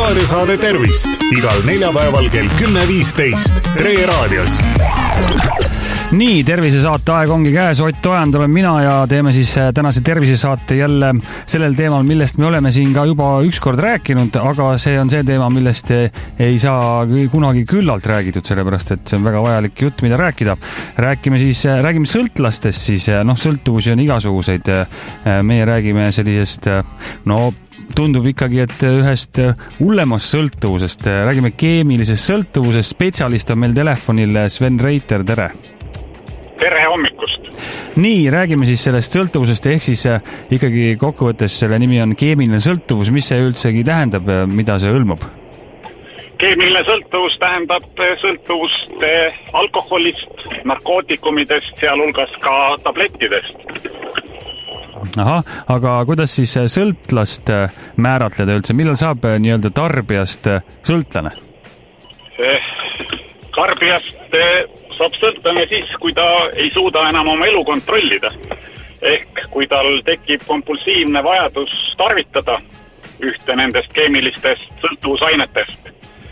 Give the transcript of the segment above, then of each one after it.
raadiosaade Tervist igal neljapäeval kell 10.15 Tre raadios. Nii, tervisesaate aeg ongi käes. Ott Ojand olen mina ja teeme siis tänase tervisesaate jälle sellel teemal, millest me oleme siin ka juba ükskord rääkinud, aga see on see teema, millest ei saa kunagi küllalt räägitud, sellepärast et see on väga vajalik jutt, mida rääkida. Räägime sõltlastest, siis sõltuvusi on igasuguseid. Meie räägime sellisest, tundub ikkagi, et ühest hullemast sõltuvusest. Räägime keemilisest sõltuvusest. Spetsialist on meil telefonil Sven Reiter, tere! Tere hommikust! Nii, räägime siis sellest sõltuvusest, ehk siis ikkagi kokkuvõttes selle nimi on keemiline sõltuvus. Mis see üldsegi tähendab, mida see hõlmab? Keemiline sõltuvus tähendab sõltuvust alkoholist, narkootikumidest, sealhulgas ka tablettidest. Aha, aga kuidas siis sõltlast määratleda üldse? Millal saab nii-öelda tarbijast sõltlane? Tarbijast saab sõltlane siis, kui ta ei suuda enam oma elu kontrollida. Ehk kui tal tekib kompulsiivne vajadus tarvitada ühte nendest keemilistest sõltuvusainetest.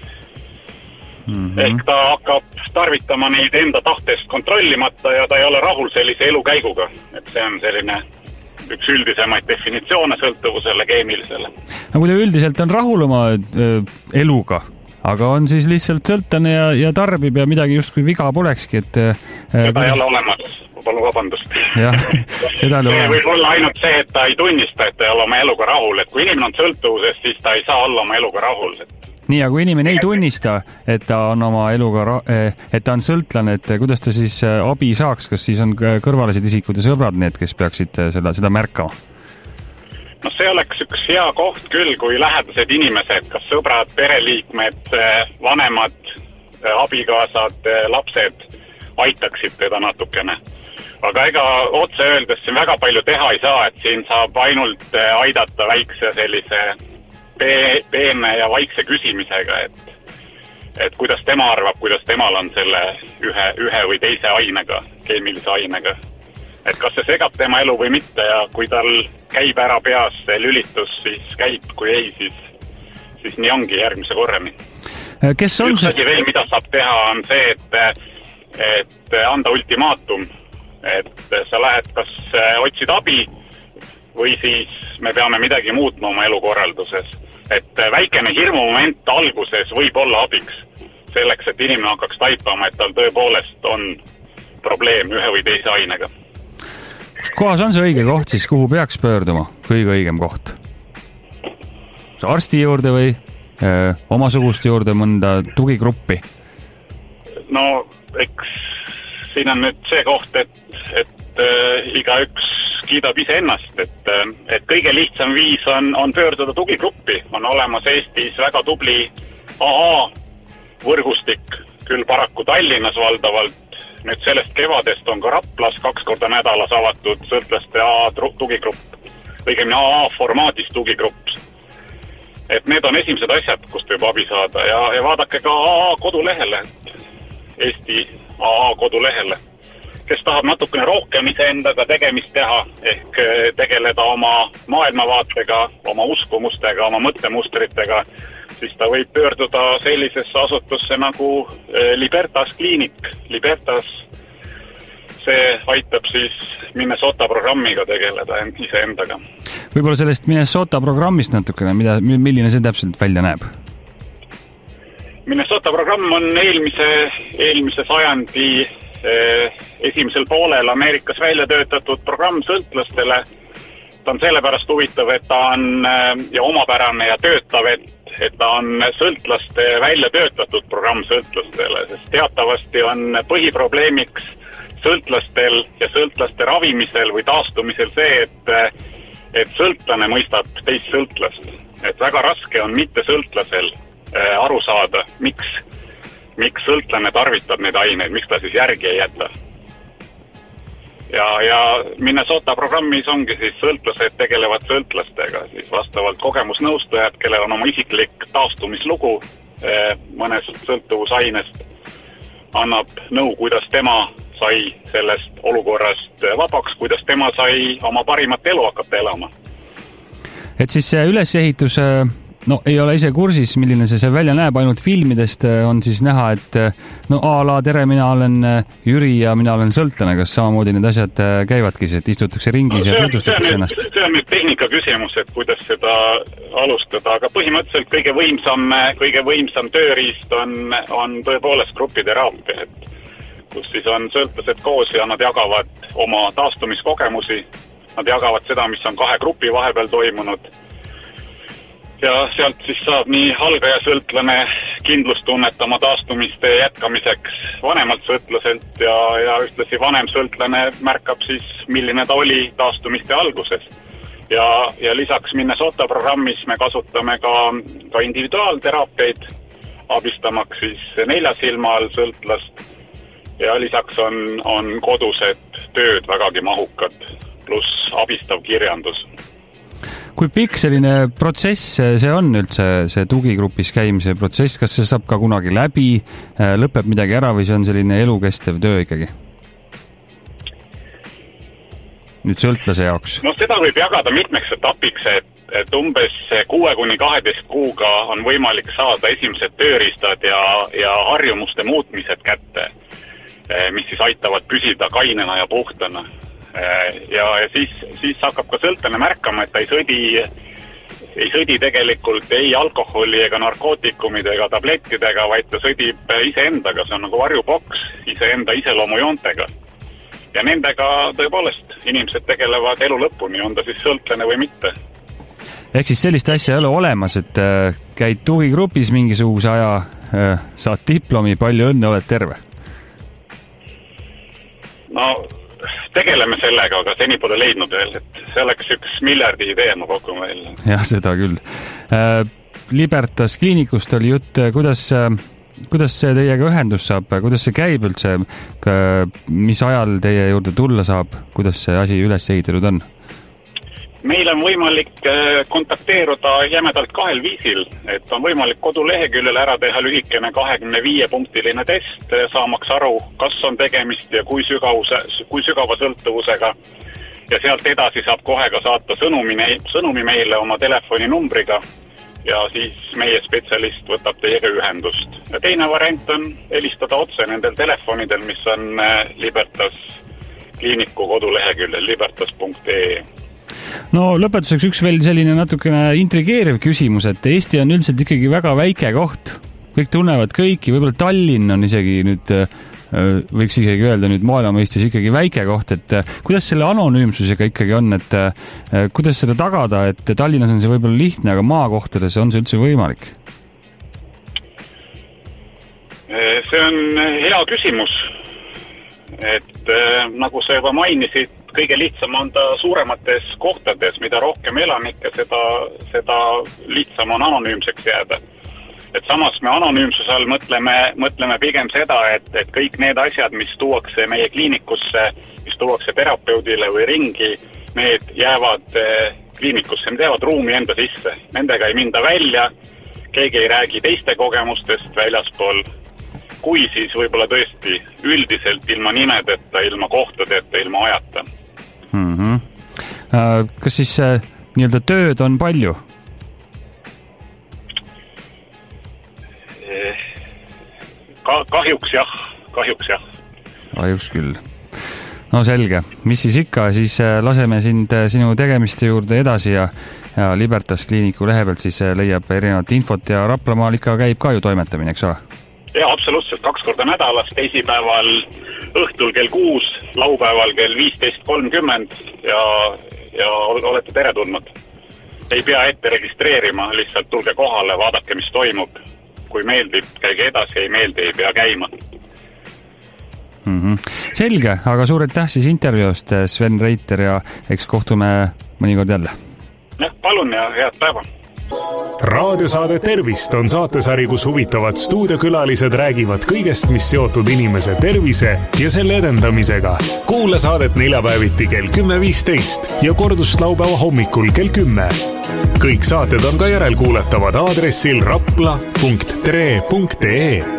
Ehk ta hakkab tarvitama neid enda tahtest kontrollimata ja ta ei ole rahul sellise elukäiguga. Et see on selline üks üldisemaid definitsioone sõltuvusele keemilisele. No kui ta üldiselt on rahul oma eluga, aga on siis lihtsalt sõltlane ja tarbib ja midagi justkui viga polekski, et... Seda ei ole olemas, palun vabandust. Jah, seda ei ole olemas. Võib olla ainult see, et ta ei tunnista, et ta ei ole oma eluga rahul. Et kui inimene on sõltuvuses, siis ta ei saa olla oma eluga rahul. Nii, aga kui inimene ei tunnista, et ta on oma eluga, et ta on sõltlane, et kuidas ta siis abi saaks, kas siis on kõrvalised isikud ja sõbrad need, kes peaksid seda märkama? No see oleks üks hea koht küll, kui lähedased inimesed, kas sõbrad, pereliikmed, vanemad, abikaasad, lapsed aitaksid teda natukene. Aga ega otse öeldes siin väga palju teha ei saa, et siin saab ainult aidata väikse sellise peene ja vaikse küsimisega, et kuidas tema arvab, kuidas temal on selle ühe või teise ainega, keemilise ainega. Et kas see segab tema elu või mitte ja kui tal käib ära peas see lülitus, siis käib, kui ei, siis nii ongi järgmise korrani. Kes on üks asi veel, mida saab teha, on see, et anda ultimaatum, et sa lähed kas otsid abi või siis me peame midagi muutma oma elukorralduses. Et väikene hirmumoment alguses võib olla abiks selleks, et inimene hakkaks taipama, et tal tõepoolest on probleem ühe või teise ainega. Kus kohas on see õige koht siis, kuhu peaks pöörduma? Kõige õigem koht? Arsti juurde või omasuguste juurde mõnda tugigruppi? No, eks siin on nüüd see koht, et igaüks kiidab ise ennast, et kõige lihtsam viis on pöörduda tugigruppi. On olemas Eestis väga tubli AA võrgustik, küll paraku Tallinnas valdavalt. Nüüd sellest kevadest on ka Raplas 2 korda nädalas avatud sõltlaste AA tugigrupp, õigemini AA formaadis tugigrupp. Et need on esimesed asjad, kust võib abi saada ja vaadake ka AA kodulehele, Eesti AA kodulehele. Kes tahab natukene rohkem iseendaga tegemist teha, ehk tegeleda oma maailmavaatega, oma uskumustega, oma mõttemustritega, siis ta võib pöörduda sellisesse asutusse nagu Libertas kliinik. Libertas, see aitab siis Minnesota programmiga tegeleda iseendaga. Võib-olla sellest Minnesota programmist natukene, milline see täpselt välja näeb? Minnesota programm on eelmise sajandi esimesel poolel Ameerikas välja töötatud programm sõltlastele. Ta on sellepärast huvitav, et ta on ja omapärane ja töötav, et ta on sõltlaste välja töötatud programm sõltlastele, sest teatavasti on põhiprobleemiks sõltlastel ja sõltlaste ravimisel või taastumisel see, et sõltlane mõistab teist sõltlast. Et väga raske on mitte sõltlasel aru saada, miks sõltlane tarvitab neid aineid, miks ta siis järgi ei jäta. Ja Minnesota programmis ongi siis sõltlased tegelevad sõltlastega, siis vastavalt kogemusnõustajad, kellel on oma isiklik taastumislugu mõnest sõltuvusainest, annab nõu, kuidas tema sai sellest olukorrast vabaks, kuidas tema sai oma parimat elu hakata elama. Et siis see ülesehitus no ei ole ise kursis, milline see välja näeb, ainult filmidest on siis näha, et no a la tere, mina olen Jüri ja mina olen sõltlane, kas samamoodi need asjad käivadki, et istutakse ringis ja tutvustatakse ennast? See on nüüd tehnika küsimus, et kuidas seda alustada, aga põhimõtteliselt kõige võimsam tööriist on tõepoolest grupiteraapia, et kus siis on sõltlased koos ja nad jagavad oma taastumiskogemusi, nad jagavad seda, mis on kahe grupi vahepeal toimunud ja sealt siis saab nii algaja sõltlane kindlustunnet oma taastumiste jätkamiseks vanemalt sõltlaselt ja ühtlasi vanem sõltlane märkab siis, milline ta oli taastumiste alguses. Ja lisaks Minnesota programmis me kasutame ka individuaalteraapiaid, abistamaks siis 4 silma all sõltlast ja lisaks on kodused tööd vägagi mahukad, pluss abistav kirjandus. Kui pikk selline protsess see on üldse, see tugigrupis käimise protsess, kas see saab ka kunagi läbi, lõpeb midagi ära või see on selline elukestev töö ikkagi? Nüüd sõltlase jaoks. No seda võib jagada mitmeks etapiks, et umbes 6-12 kuuga on võimalik saada esimesed tööriistad ja harjumuste muutmised kätte, mis siis aitavad püsida kainena ja puhtana. Ja siis hakkab ka sõltlane märkama, et ta ei sõdi tegelikult ei alkoholi ega narkootikumide ega tablettidega, vaid ta sõdib iseendaga, see on nagu varjuboks iseenda iseloomujoontega. Ja nendega tõepoolest inimesed tegelevad elu lõpuni, on ta siis sõltlane või mitte. Ehk siis sellist asja ei ole olemas, et käid tugigrupis mingisuguse aja, saad diplomi, palju õnne, oled terve? No tegeleme sellega, aga seni pole leidnud veel, et see oleks üks miljardi idee, ma pakun veel. Jah, seda küll. Libertas kliinikust oli jutt, kuidas see teiega ühendus saab, kuidas see käib üldse, mis ajal teie juurde tulla saab, kuidas see asi üles ehitatud on? Meil on võimalik kontakteeruda jämedalt 2 viisil, et on võimalik koduleheküljel ära teha lühikene 25-punktiline test, saamaks aru, kas on tegemist ja kui sügava sõltuvusega. Ja sealt edasi saab kohe ka saata sõnumi meile oma telefoninumbriga ja siis meie spetsialist võtab teiega ühendust. Ja teine variant on helistada otse nendel telefonidel, mis on Libertas kliiniku koduleheküljel libertas.ee. No lõpetuseks üks veel selline natukene intrigeeriv küsimus, et Eesti on üldiselt ikkagi väga väike koht. Kõik tunnevad kõiki, võib-olla Tallinn on isegi nüüd, võiks isegi öelda nüüd maailmameistis ikkagi väike koht, et kuidas selle anonüümsusega ikkagi on, et kuidas seda tagada, et Tallinnas on see võib-olla lihtne, aga maakohtades on see üldse võimalik? See on hea küsimus, et nagu sa juba mainisid, kõige lihtsam on ta suuremates kohtades, mida rohkem elanikke, seda lihtsam on anonüümseks jääda. Et samas me anonüümsuse all mõtleme pigem seda, et kõik need asjad, mis tuuakse meie kliinikusse, mis tuuakse terapeudile või ringi, need jäävad kliinikusse, need jäävad ruumi enda sisse. Nendega ei minda välja, keegi ei räägi teiste kogemustest väljaspool, kui siis võib-olla tõesti üldiselt ilma nimedeta, ilma kohtadeta, ilma ajata. Kas siis nii-öelda tööd on palju? Kahjuks jah. Kahjuks küll. No selge, mis siis ikka, siis laseme sinu tegemiste juurde edasi ja Libertas kliiniku lehe pealt siis leiab erinevat infot ja Raplamaal ikka käib ka ju toimetamine, eks ole? Jaa, absoluutselt, 2 korda nädalas, teisipäeval õhtul kell 6, laupäeval kell 15.30 ja olete teretulnud. Ei pea ette registreerima, lihtsalt tulge kohale, vaadake, mis toimub. Kui meeldib, käige edasi, ei meeldi, ei pea käima. Selge, aga suur aitäh siis intervjuust, Sven Reiter, ja eks kohtume mõnikord jälle. Jah, palun ja head päeva. Raadiosaade Tervist on saatesari, kus huvitavad stuudiokülalised räägivad kõigest, mis seotud inimese tervise ja selle edendamisega. Kuula saadet neljapäeviti kell 10.15 ja kordust laupäeva hommikul kell 10. Kõik saated on ka järelkuuletavad aadressil rapla.tre.ee.